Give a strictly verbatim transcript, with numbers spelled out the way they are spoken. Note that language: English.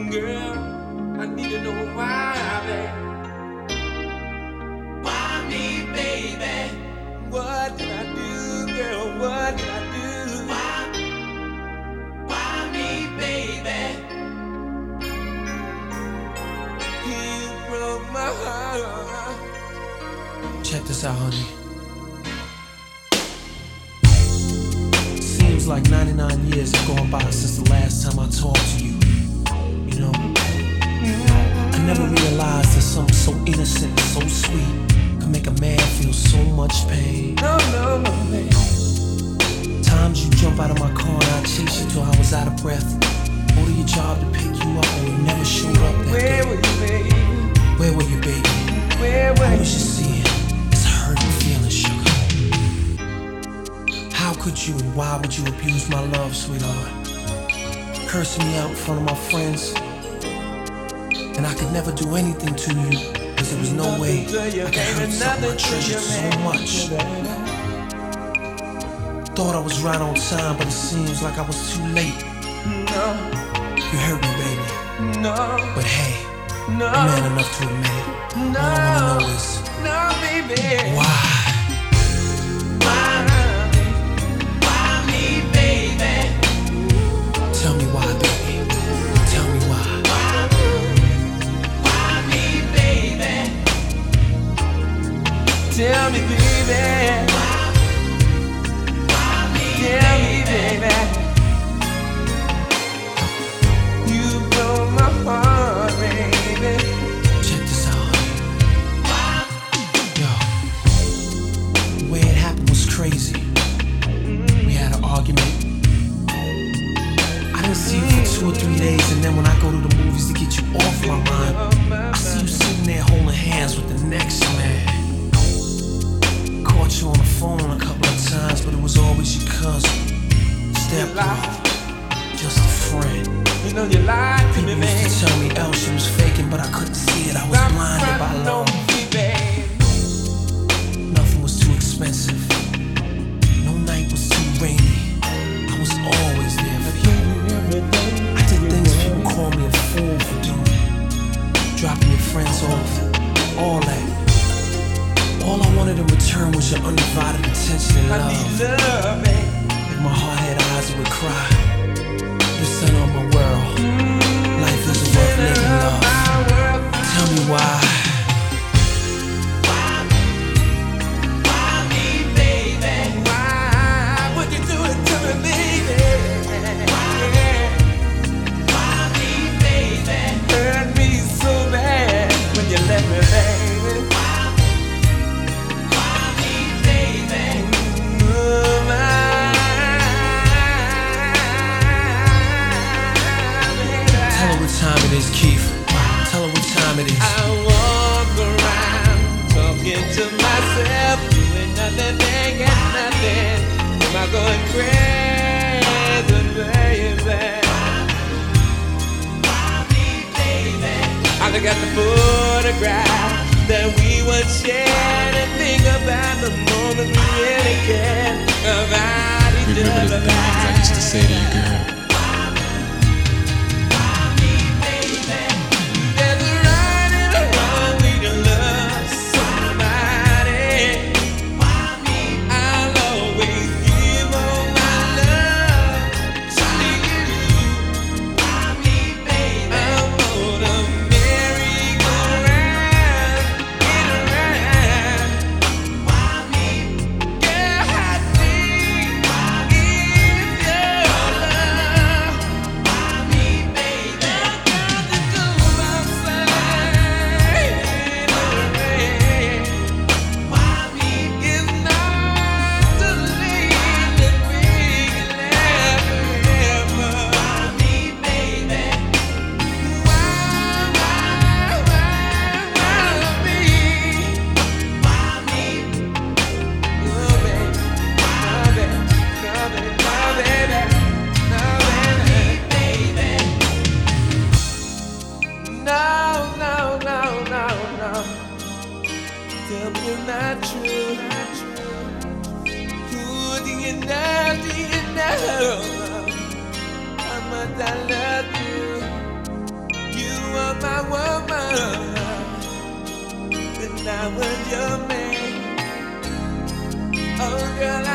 Girl, I need to know why, babe. Why me, baby? What did I do, girl? What did I do? Why? Why me, baby? You broke my heart. Check this out, honey. Seems like ninety-nine years have gone by since the last time I talked to you. You know, I never realized that something so innocent and so sweet could make a man feel so much pain. No, no, no, babe. Times you jump out of my car and I chase you till I was out of breath. Go to your job to pick you up and you never showed up that Where day. were you, baby? Where were you, baby? Where were I you? was just seeing this hurting feeling, sugar. How could you and why would you abuse my love, sweetheart? Cursing me out in front of my friends. And I could never do anything to you, cause there was no way I could hurt something I treasured so much. Thought I was right on time, but it seems like I was too late. No, You hurt me, baby. no, But hey, no, I'm man enough to admit it. no, All I wanna know is no, baby. why? Why? Why me, baby? Tell me why, baby. Tell me why. Why me, baby? Tell me, baby. Tell me, baby. You broke my heart, baby. Check this out, honey. Yo, the way it happened was crazy. We had an argument. I didn't see you for two or three days, and then when I go to the movies to get you off my mind, I see you sitting there holding hands with the next man. Caught you on the phone a couple of times, but it was always your cousin. Step off, just a friend. You know you lied to me, People baby. used to tell me else she was faking, but I couldn't see it. I was Stop blinded by crying love. on me, babe. Nothing was too expensive. No night was too rainy. I was always there for you. I did things people call me a fool for doing. Dropping your friends off. All that. All I wanted in return was your undivided attention and I love. need love, babe. If my heart had eyes, it would cry. The sun on my world. Life isn't worth making love. Tell me why. Why me, baby? Why would you do it to me, baby? Why me, baby? Hurt me so bad when you left me, baby. Why me, baby? Oh, my baby. Tell her what time it is, Keith. Tell her what time it is. I walk around talking to myself, doing nothing, thinking nothing. Am I going crazy, baby? I look at the photograph that we once shared and think about the moment we really cared about each Remember the other. things I used to say to you, girl. There's a right and a wrong way to love somebody. I'll always give all my love to you. I'm gonna merry-go-round, get around. Girl, I think if your love your man. Oh, girl,